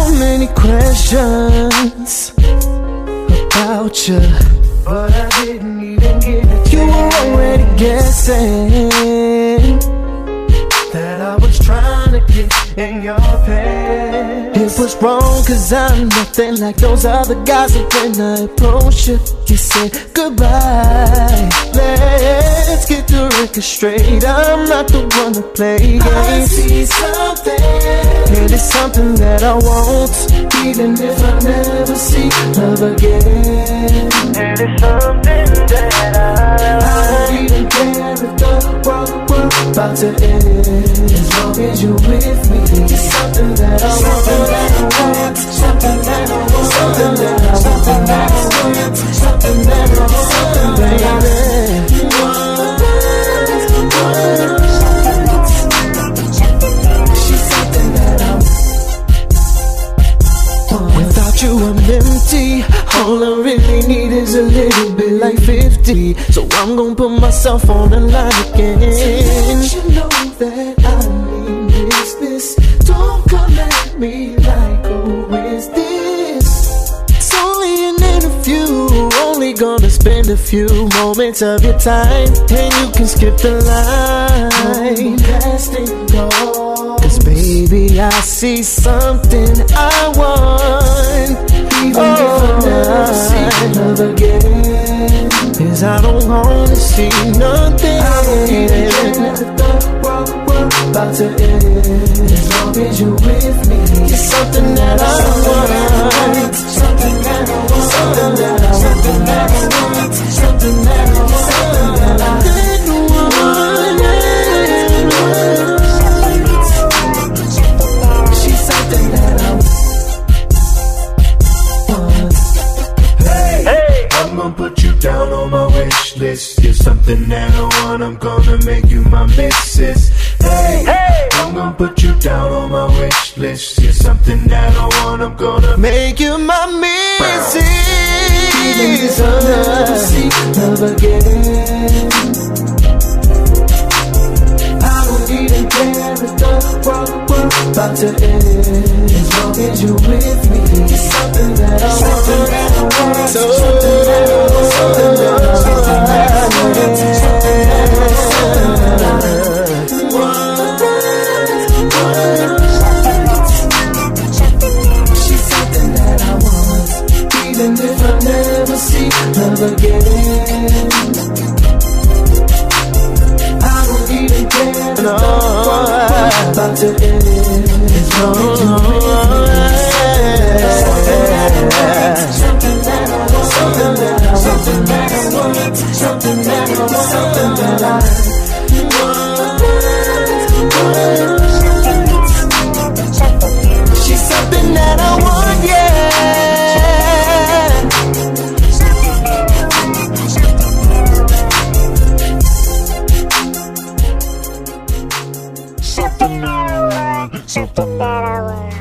many questions about you, but I didn't even get a chance. You were already guessing that I was trying to get in your pants. It was wrong, cause I'm nothing like those other guys. And when I approached you, you said goodbye. Let's get the record straight, I'm not the one to play games. I see something, and it's something that I want, even if I never see love again. And it's something that I don't even care if the world about to end. As long as you're with me, it's something that I want, something that I want, something that I want, something that I want, something that I want, something that I want. She's something that I want. Without you I'm empty. All I really need is a little bit like 50. So I'm gonna put myself on the line again. You know that I mean business. Don't come at me like, who is this? It's only an interview, only gonna spend a few moments of your time, and you can skip the line. Cause baby, I see something I want, even if I never see love again. Cause I don't wanna see nothing. I don't even care if the world about to end. As long as you're with me, it's something that I want, something that I want, something that I want, something that I want, something that I want, something that I want. She's something that I want. Hey, I'm gonna put you down on my wish list. You're something that I want, I'm gonna make you my missus. Hey, I'm gonna put you down on my wish list. You're something that I want, I'm gonna make you my missus. Even if I never see love again, I don't even care if the world about to end. As long as you're with me, it's something that I want, something that I want, something that I want, something that I want, something that I want, something that I want. She's something that I want, even if I never see love again. I don't even care if the world about to end. As long as you're something that I want, something that I want, something that I want, something that I want, something that I want. She's something that I want, yeah. Something that I want, something that I want.